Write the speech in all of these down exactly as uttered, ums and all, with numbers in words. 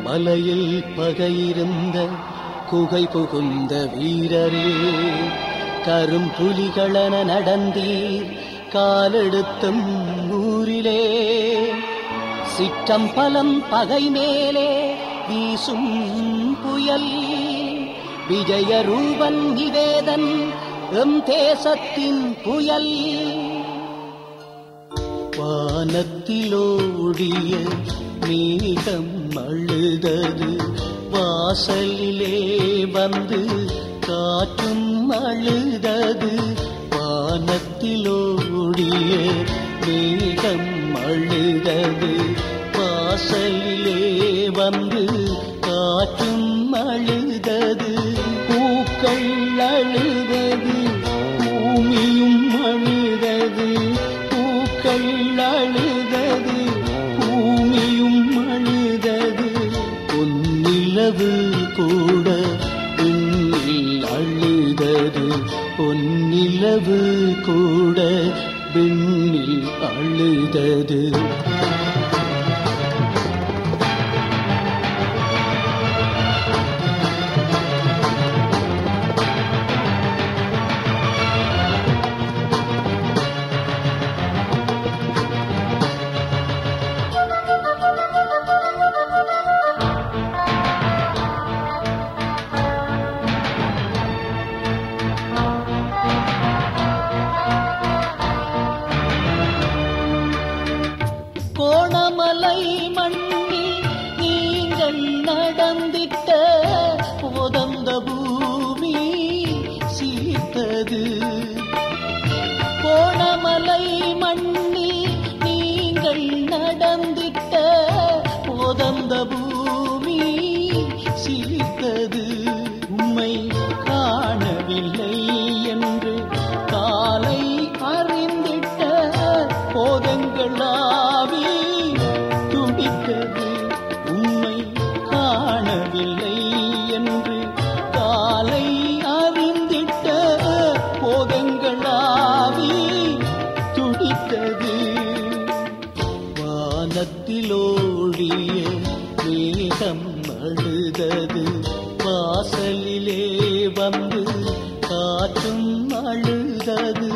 மலையில் பகையிருந்த குகை புகுந்த வீரரே, கரும்புலிகளென நடந்தீர் காலெடுத்தும் ஊரிலே. சிற்றம்பலம் பகை மேலே வீசும் புயல், விஜயரூபன் நிவேதன் எம் தேசத்தின் புயல். வானத்திலோடிய மேகம் அழுதது, வாசலிலே வந்து காற்றும் அழுதது. வானத்திலோடிய மேகம் அழுதது, வாசலிலே வந்து காற்றும் அழுதது. பூக்கள் அழுதது, பூமியும் அழுதது. பூக்கள் அழுதது, பூமியும் அழுதது. பொன்னிலவு கூட விண்ணில் அழுதது, பொன்னிலவு கூட விண்ணில் அழுதது. கோணமலை மண்ணில் நீங்கள் நடந்திட்ட போதந்த பூமி சீர்த்தது. கோணமலை மண்ணில் நீங்கள் நடந்திட்ட போதந்த பூமி சீர்த்தது. உம்மை காணவில்லை என்று காலை அறிந்திட்ட போதங்களாவி துடித்தது. உம்மை காணவில்லை என்று காலை அறிந்திட்ட போதங்களாவி துடித்தது. வானத்திலோடிய மேகம் அழுதது, வாசலிலே வந்து காற்றும் அழுதது.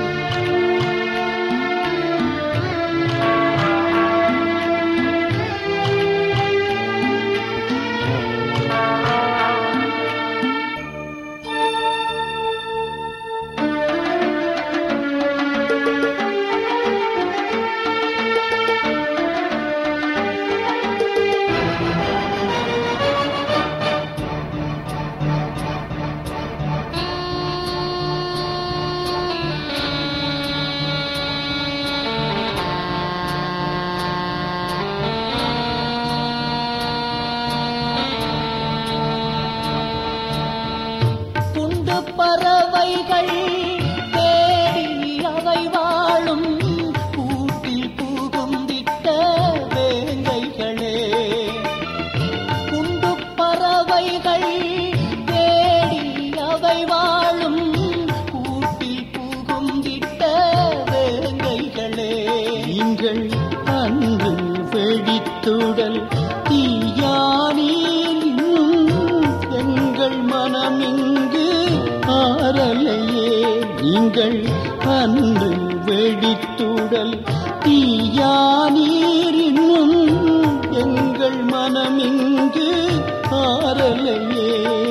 பறவைகள் தேடி அவை வாழும் கூட்டில் புகுந்திட்ட வேங்கைகளே. குண்டு பறவைகள் தேடி அவை வாழும் கூட்டில் புகுந்திட்ட வேங்கைகளே. நீங்கள் அன்று வெடித்துடல் தீயானில் எங்கள் மனம் இங்கு ஆரலையே. நீங்கள் அன்று வெடித்துடல் தீயானீர் இன்னும் எங்கள் மனம் இங்கு ஆரலையே.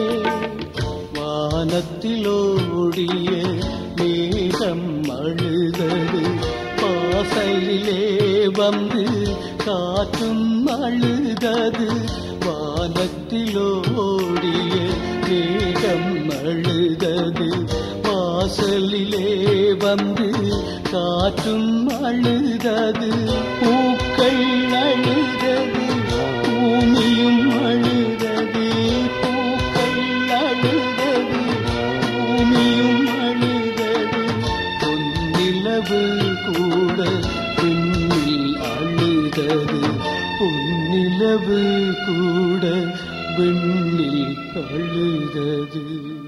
வானத்திலோடிய மேகம் அழுதது, வாசலிலே வந்து காற்றும் அழுதது. வானத்திலோடிய மேகம் அழுதது, வாசலிலே வந்து காற்றும் அழுதது. பூக்கள் அழுதது, பூமியும் அழுதது. பூக்கள் அழுதது, பூமியும் அழுதது. பொன்னிலவு கூட விண்ணில் அழுதது, பொன்னிலவு கூட விண்ணில் அழுதது.